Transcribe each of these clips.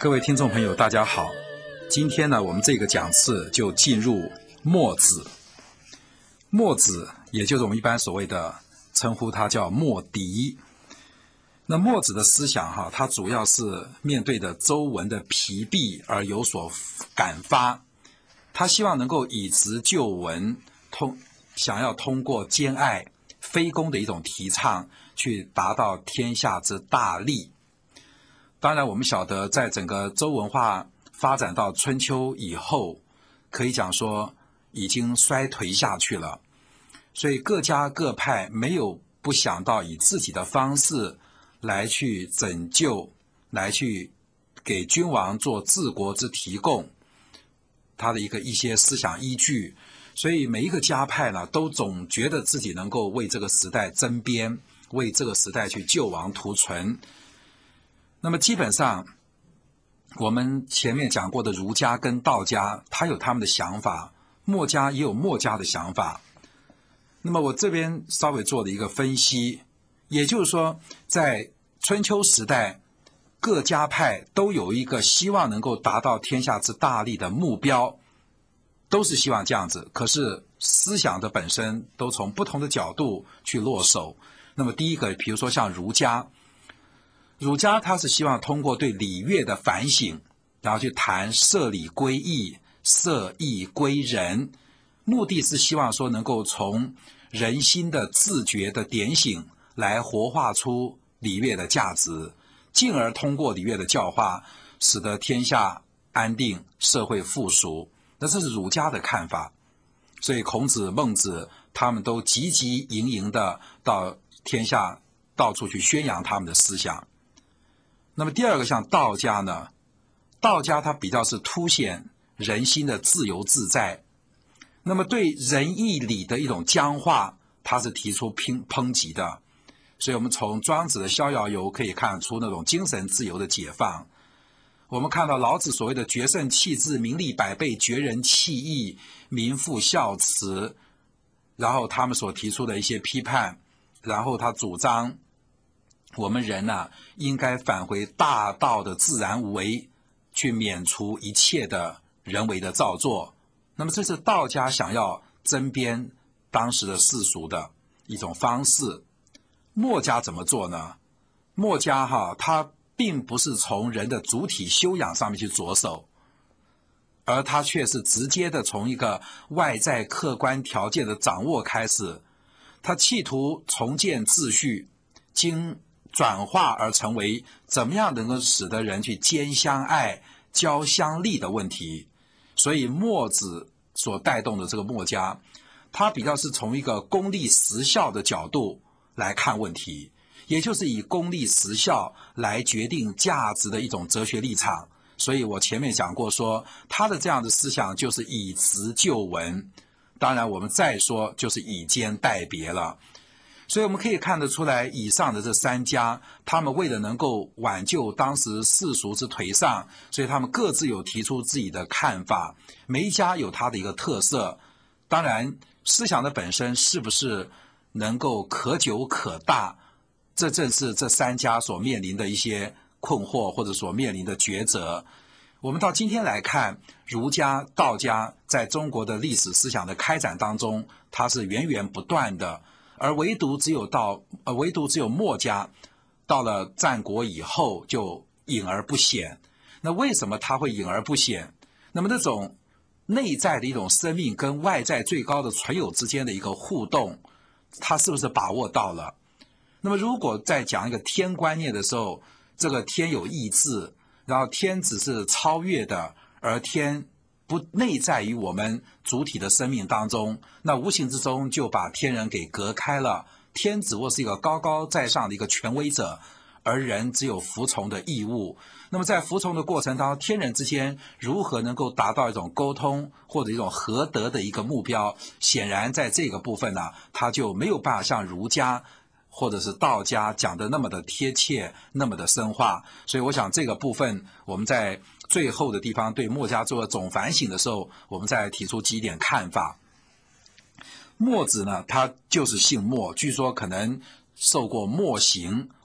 各位听众朋友大家好，今天呢我们这个讲次就进入墨子。墨子也就是我们一般所谓的称呼他叫墨翟。那墨子的思想他主要是面对着周文的疲弊而有所感发，他希望能够以直就文，想要通过兼爱非攻的一种提倡去达到天下之大利。当然我们晓得在整个周文化发展到春秋以后，可以讲说已经衰颓下去了，所以各家各派没有不想到以自己的方式来去拯救，来去给君王做治国之提供，他的一些思想依据。所以每一个家派呢，都总觉得自己能够为这个时代争边，为这个时代去救亡图存。那么基本上我们前面讲过的儒家跟道家，他有他们的想法，墨家也有墨家的想法。那么我这边稍微做了一个分析，也就是说在春秋时代，各家派都有一个希望能够达到天下之大利的目标，都是希望这样子，可是思想的本身都从不同的角度去落手。那么第一个，比如说像儒家他是希望通过对礼乐的反省，然后去谈摄礼归义，摄义归仁，目的是希望说能够从人心的自觉的点醒来活化出礼乐的价值，进而通过礼乐的教化使得天下安定，社会富庶。那这是儒家的看法。所以孔子孟子他们都汲汲营营的到天下到处去宣扬他们的思想。那么第二个像道家呢，道家它比较是凸显人心的自由自在，那么对仁义礼的一种僵化，它是提出抨击的。所以我们从庄子的逍遥游可以看出那种精神自由的解放。我们看到老子所谓的决胜气质，名利百倍，绝人弃义，民复孝慈，然后他们所提出的一些批判，然后他主张我们人应该返回大道的自然无为，去免除一切的人为的造作。那么这是道家想要争边当时的世俗的一种方式。墨家怎么做呢？墨家他并不是从人的主体修养上面去着手，而他却是直接的从一个外在客观条件的掌握开始，他企图重建秩序，经转化而成为怎么样能够使得人去兼相爱、交相利的问题。所以墨子所带动的这个墨家，他比较是从一个功利实效的角度来看问题，也就是以功利实效来决定价值的一种哲学立场。所以我前面讲过说，他的这样的思想就是以直就文，当然我们再说就是以兼代别了。所以我们可以看得出来，以上的这三家，他们为了能够挽救当时世俗之颓丧，所以他们各自有提出自己的看法，每一家有他的一个特色。当然思想的本身是不是能够可久可大，这正是这三家所面临的一些困惑，或者所面临的抉择。我们到今天来看，儒家、道家在中国的历史思想的开展当中，它是源源不断的，而唯独只有墨家到了战国以后就隐而不显。那为什么它会隐而不显？那么那种内在的一种生命跟外在最高的存有之间的一个互动，它是不是把握到了？那么如果在讲一个天观念的时候，这个天有意志，然后天只是超越的，而天不内在于我们主体的生命当中，那无形之中就把天人给隔开了。天只不过是一个高高在上的一个权威者，而人只有服从的义务。那么在服从的过程当中，天人之间如何能够达到一种沟通或者一种合德的一个目标，显然在这个部分它就没有办法像儒家或者是道家讲的那么的贴切，那么的深化。所以我想这个部分我们在最后的地方对墨家做了总反省的时候，我们再提出几点看法。墨子呢，他就是姓墨，据说可能受过墨刑，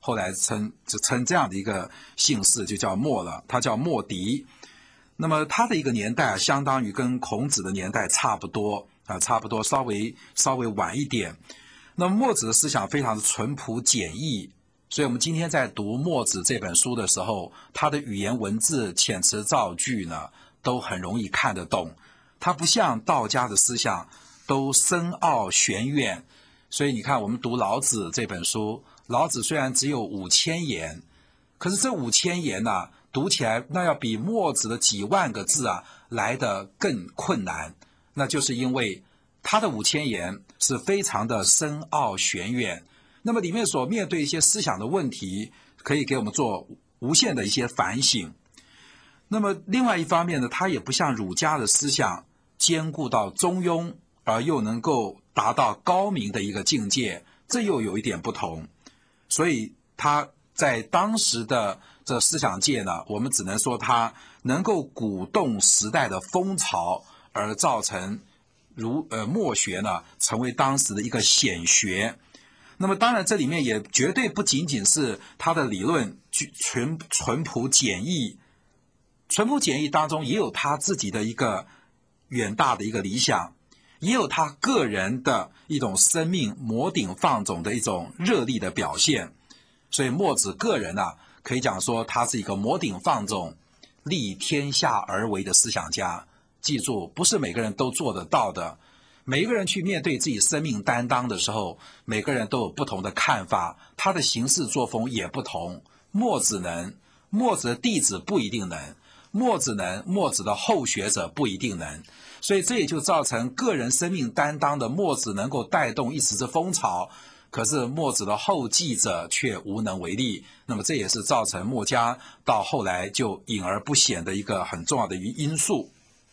后来称这样的一个姓氏就叫墨了，他叫墨翟。那么他的一个年代相当于跟孔子的年代差不多差不多，稍微晚一点。那么墨子的思想非常的淳朴简易，所以我们今天在读墨子这本书的时候，他的语言文字遣词造句呢都很容易看得懂。他不像道家的思想都深奥玄远，所以你看我们读老子这本书，老子虽然只有5000言，可是这5000言呢读起来那要比墨子的几万个字来得更困难。那就是因为他的5000言是非常的深奥玄远，那么里面所面对一些思想的问题，可以给我们做无限的一些反省。那么另外一方面呢，他也不像儒家的思想兼顾到中庸，而又能够达到高明的一个境界，这又有一点不同。所以他在当时的这思想界呢，我们只能说他能够鼓动时代的风潮，而造成墨学呢成为当时的一个显学。那么当然这里面也绝对不仅仅是他的理论淳朴简易，淳朴简易当中也有他自己的一个远大的一个理想，也有他个人的一种生命摩顶放踵的一种热力的表现。所以墨子个人可以讲说他是一个摩顶放踵立天下而为的思想家。记住，不是每个人都做得到的，每一个人去面对自己生命担当的时候，每个人都有不同的看法，他的行事作风也不同。墨子能，墨子的弟子不一定能，墨子能，墨子的后学者不一定能。所以这也就造成个人生命担当的墨子能够带动一时之风潮，可是墨子的后继者却无能为力。那么这也是造成墨家到后来就隐而不显的一个很重要的因素。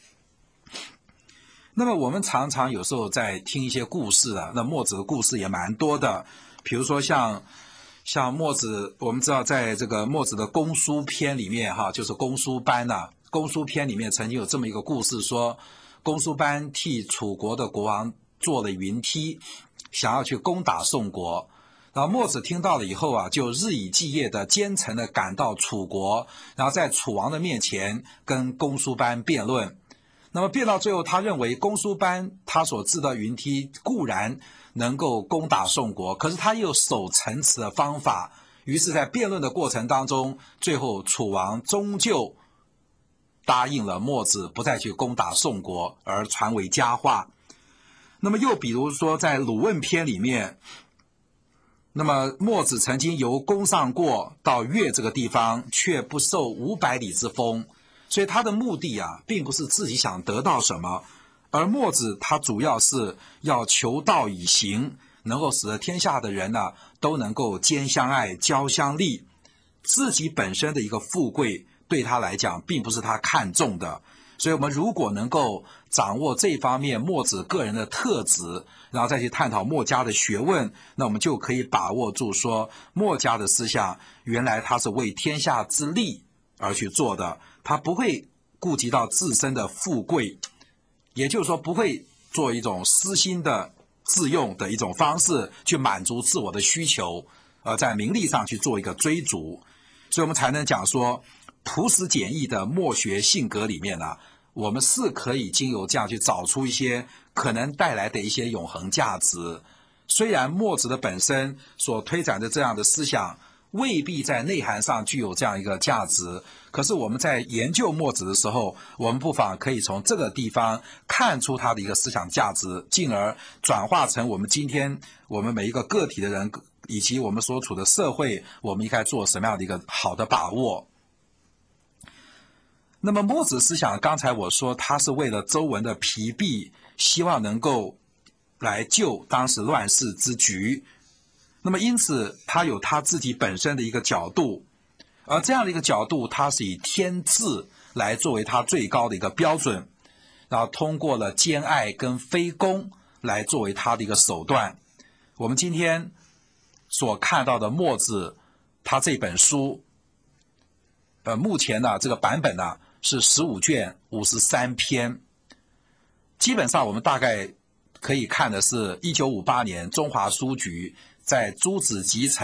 那么我们常常有时候在听一些故事那墨子的故事也蛮多的。比如说像墨子，我们知道在这个墨子的公输篇里面就是公输班公输篇里面曾经有这么一个故事，说公输班替楚国的国王做了云梯，想要去攻打宋国。然后墨子听到了以后就日以继夜的兼程的赶到楚国，然后在楚王的面前跟公输班辩论。那么辩到最后，他认为公输班他所制的云梯固然能够攻打宋国，可是他也有守城池的方法。于是在辩论的过程当中，最后楚王终究答应了墨子不再去攻打宋国，而传为佳话。那么又比如说在鲁问篇里面，那么墨子曾经由宫上过到越这个地方，却不受500里之风。所以他的目的并不是自己想得到什么，而墨子他主要是要求道以行，能够使得天下的人都能够兼相爱交相利。自己本身的一个富贵对他来讲并不是他看重的。所以我们如果能够掌握这方面墨子个人的特质，然后再去探讨墨家的学问，那我们就可以把握住说墨家的思想原来他是为天下之利而去做的，他不会顾及到自身的富贵，也就是说不会做一种私心的自用的一种方式去满足自我的需求，在名利上去做一个追逐。所以我们才能讲说朴实简易的墨学性格里面我们是可以经由这样去找出一些可能带来的一些永恒价值。虽然墨子的本身所推展的这样的思想未必在内涵上具有这样一个价值，可是我们在研究墨子的时候，我们不妨可以从这个地方看出他的一个思想价值，进而转化成我们今天我们每一个个体的人以及我们所处的社会，我们应该做什么样的一个好的把握。那么墨子思想，刚才我说他是为了周文的疲弊，希望能够来救当时乱世之局。那么因此他有他自己本身的一个角度，而这样的一个角度他是以天志来作为他最高的一个标准，然后通过了兼爱跟非攻来作为他的一个手段。我们今天所看到的墨子他这本书目前这个版本是15卷53篇，基本上我们大概可以看的是1958年中华书局在诸子集成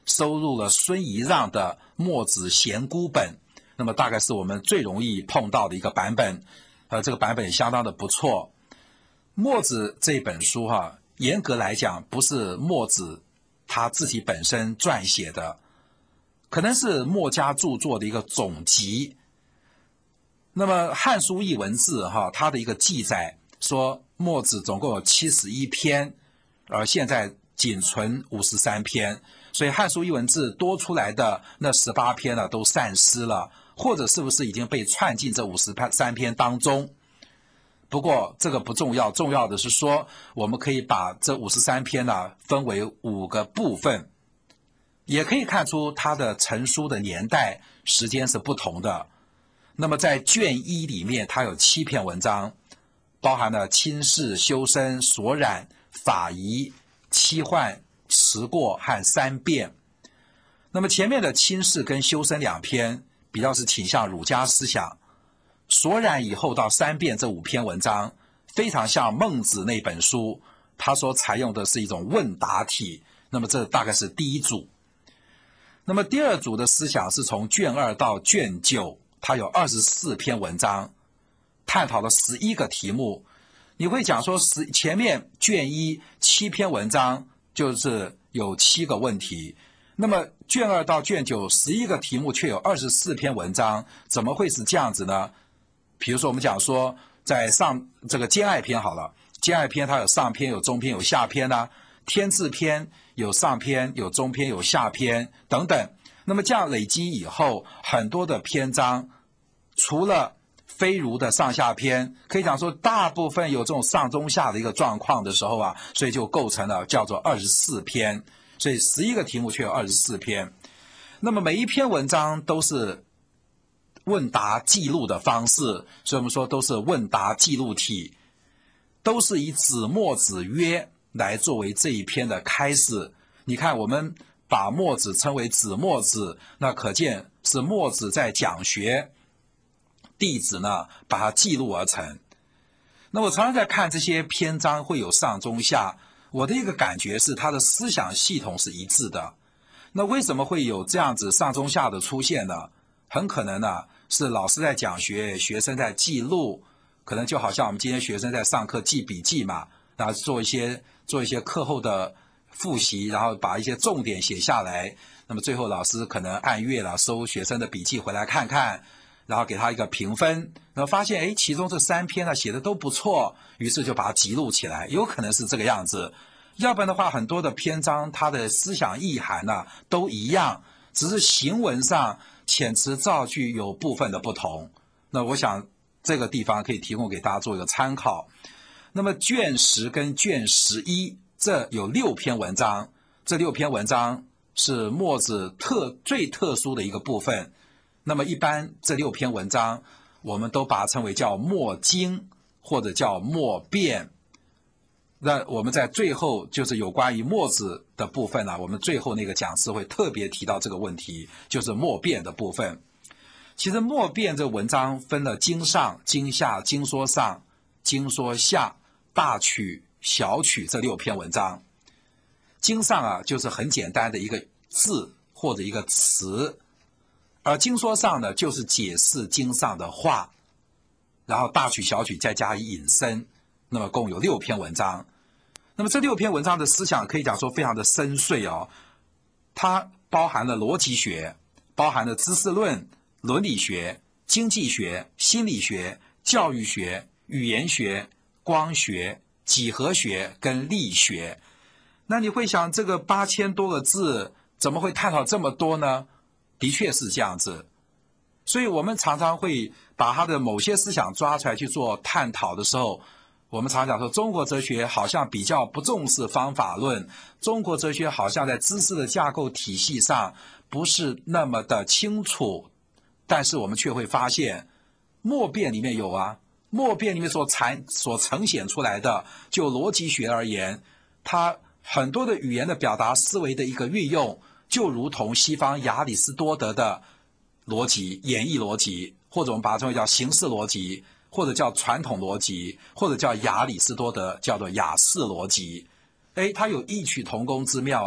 收录了孙仪让的《墨子贤孤本》，那么大概是我们最容易碰到的一个版本，这个版本也相当的不错。墨子这本书严格来讲不是墨子他自己本身撰写的，可能是墨家著作的一个总集。那么《汉书艺文志》它的一个记载说，墨子总共有71篇，而现在仅存53篇，所以《汉书艺文志》多出来的那18篇呢，都散失了，或者是不是已经被串进这53篇当中？不过这个不重要，重要的是说，我们可以把这53篇呢分为5个部分，也可以看出它的成书的年代、时间是不同的。那么在卷1里面，它有7篇文章，包含了亲事、修身、所染、法仪、期换、辞过和三辩。那么前面的亲事跟修身2篇比较是倾向儒家思想，所染以后到三辩这5篇文章非常像孟子那本书，他所采用的是一种问答体。那么这大概是第一组。那么第二组的思想是从卷2到卷9，它有24篇文章，探讨了11个题目。你会讲说前面卷1 7篇文章就是有7个问题，那么卷2到卷9 11个题目却有24篇文章，怎么会是这样子呢？比如说我们讲说在这个兼爱篇好了，兼爱篇它有上篇有中篇有下篇天字篇有上篇有中篇有下篇等等。那么这样累积以后，很多的篇章除了非儒的上下篇，可以讲说大部分有这种上中下的一个状况的时候所以就构成了叫做24篇，所以11个题目却有24篇。那么每一篇文章都是问答记录的方式，所以我们说都是问答记录体，都是以子墨子曰来作为这一篇的开始。你看我们把墨子称为子墨子，那可见是墨子在讲学，弟子呢把它记录而成。那我常常在看这些篇章会有上中下，我的一个感觉是他的思想系统是一致的。那为什么会有这样子上中下的出现呢？很可能是老师在讲学，学生在记录，可能就好像我们今天学生在上课记笔记嘛，然后做一些课后的复习，然后把一些重点写下来，那么最后老师可能按月收学生的笔记回来看看，然后给他一个评分，然后发现其中这3篇写的都不错，于是就把它记录起来，有可能是这个样子。要不然的话，很多的篇章它的思想意涵都一样，只是行文上遣词造句有部分的不同。那我想这个地方可以提供给大家做一个参考。那么卷10跟卷11这有6篇文章，这6篇文章是墨子最特殊的一个部分。那么一般这6篇文章我们都把它称为叫墨经或者叫墨辩。那我们在最后就是有关于墨子的部分我们最后那个讲师会特别提到这个问题，就是墨辩的部分。其实墨辩这文章分了经上、经下、经说上、经说下、大曲、小曲这6篇文章。经上就是很简单的一个字或者一个词，而经说上呢就是解释经上的话，然后大曲小曲再加以引申，那么共有6篇文章。那么这6篇文章的思想可以讲说非常的深邃它包含了逻辑学，包含了知识论、伦理学、经济学、心理学、教育学、语言学、光学、几何学跟力学。那你会想这个8000多个字怎么会探讨这么多呢？的确是这样子。所以我们常常会把他的某些思想抓出来去做探讨的时候，我们常讲说中国哲学好像比较不重视方法论，中国哲学好像在知识的架构体系上不是那么的清楚，但是我们却会发现墨辩里面有墨辩里面所呈现出来的，就逻辑学而言，它很多的语言的表达思维的一个运用，就如同西方亚里士多德的逻辑、演绎逻辑，或者我们把它称为叫形式逻辑，或者叫传统逻辑，或者叫亚里士多德叫做亚式逻辑。它有异曲同工之妙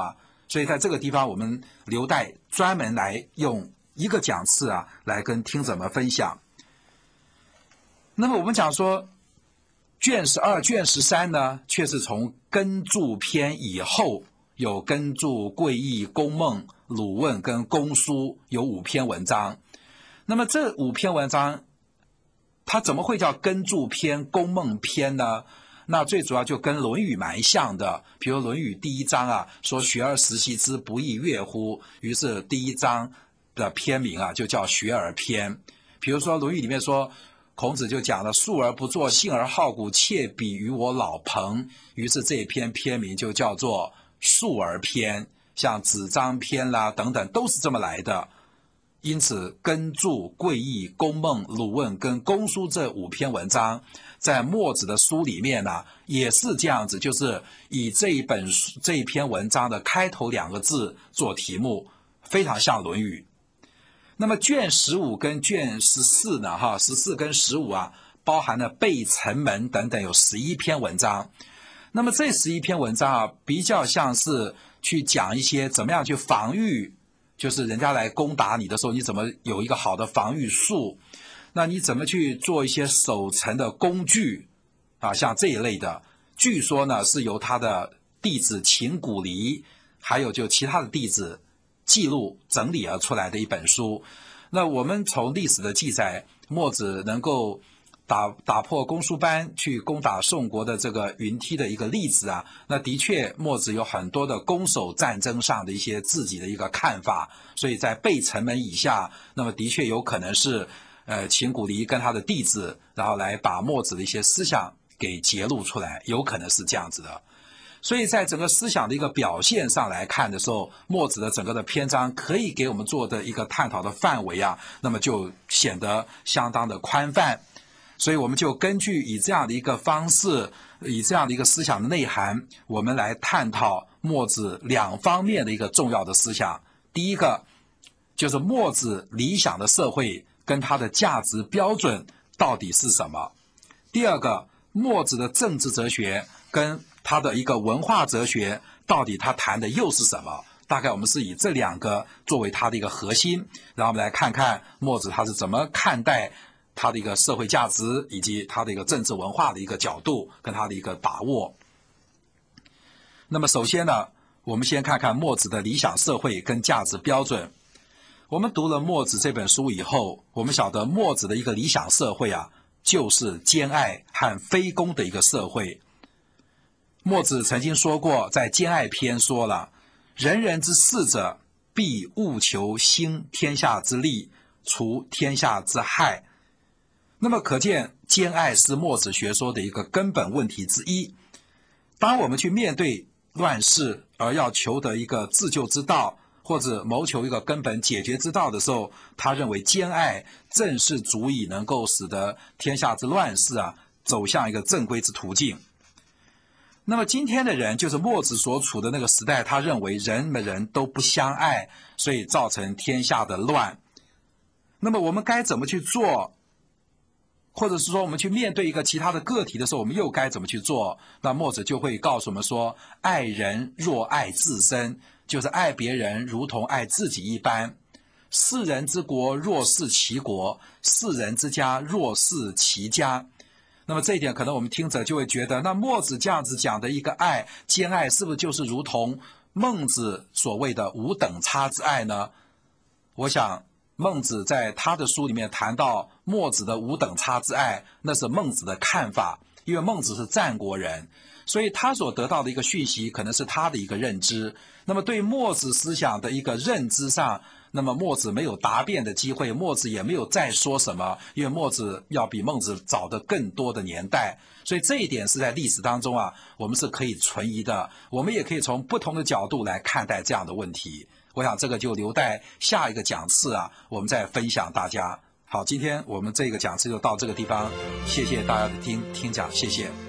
所以在这个地方我们留待专门来用一个讲次啊来跟听者们分享。那么我们讲说卷12、卷13呢，却是从根注篇以后，有根注、贵义、公孟、鲁问跟公书，有5篇文章。那么这5篇文章，它怎么会叫根注篇、公孟篇呢？那最主要就跟《论语》蛮像的，比如《论语》第1章啊，说学而时习之，不亦说乎？于是第1章的篇名啊，就叫学而篇。比如说《论语》里面说，孔子就讲了述而不作，信而好古，窃比于我老彭，于是这一篇篇名就叫做述而篇，像子张篇啦等等都是这么来的。因此根注、贵义、公孟、鲁问跟公书这5篇文章，在墨子的书里面呢，也是这样子，就是以这一篇文章的开头2个字做题目，非常像《论语》。那么卷15跟卷14呢，14跟15啊，包含了背城门等等，有11篇文章。那么这11篇文章啊，比较像是去讲一些怎么样去防御，就是人家来攻打你的时候，你怎么有一个好的防御术，那你怎么去做一些守城的工具啊，像这一类的。据说呢，是由他的弟子秦古离，还有就其他的弟子记录整理而出来的一本书。那我们从历史的记载，墨子能够打破公输班去攻打宋国的这个云梯的一个例子啊，那的确墨子有很多的攻守战争上的一些自己的一个看法，所以在背城门以下，那么的确有可能是秦古离跟他的弟子，然后来把墨子的一些思想给揭露出来，有可能是这样子的。所以在整个思想的一个表现上来看的时候，墨子的整个的篇章可以给我们做的一个探讨的范围啊，那么就显得相当的宽泛。所以我们就根据以这样的一个方式，以这样的一个思想的内涵，我们来探讨墨子2方面的一个重要的思想。第一个就是墨子理想的社会跟他的价值标准到底是什么。第二个，墨子的政治哲学跟他的一个文化哲学到底他谈的又是什么。大概我们是以这2个作为他的一个核心，然后我们来看看墨子他是怎么看待他的一个社会价值，以及他的一个政治文化的一个角度跟他的一个把握。那么首先呢，我们先看看墨子的理想社会跟价值标准。我们读了墨子这本书以后，我们晓得墨子的一个理想社会啊，就是兼爱和非攻的一个社会。墨子曾经说过，在兼爱篇说了，人人之事者，必务求兴天下之利，除天下之害。那么可见兼爱是墨子学说的一个根本问题之一。当我们去面对乱世而要求得一个自救之道，或者谋求一个根本解决之道的时候，他认为兼爱正是足以能够使得天下之乱世啊走向一个正规之途径。那么今天的人，就是墨子所处的那个时代，他认为人们人都不相爱，所以造成天下的乱。那么我们该怎么去做？或者是说我们去面对一个其他的个体的时候，我们又该怎么去做？那墨子就会告诉我们说，爱人若爱自身，就是爱别人如同爱自己一般。世人之国若是其国，世人之家若是其家。那么这一点可能我们听者就会觉得，那墨子这样子讲的一个爱，兼爱是不是就是如同孟子所谓的无等差之爱呢？我想孟子在他的书里面谈到墨子的无等差之爱，那是孟子的看法，因为孟子是战国人，所以他所得到的一个讯息可能是他的一个认知。那么对墨子思想的一个认知上，那么墨子没有答辩的机会，墨子也没有再说什么，因为墨子要比孟子早的更多的年代，所以这一点是在历史当中啊，我们是可以存疑的，我们也可以从不同的角度来看待这样的问题。我想这个就留待下一个讲次啊，我们再分享大家。好，今天我们这个讲次就到这个地方，谢谢大家的听讲，谢谢。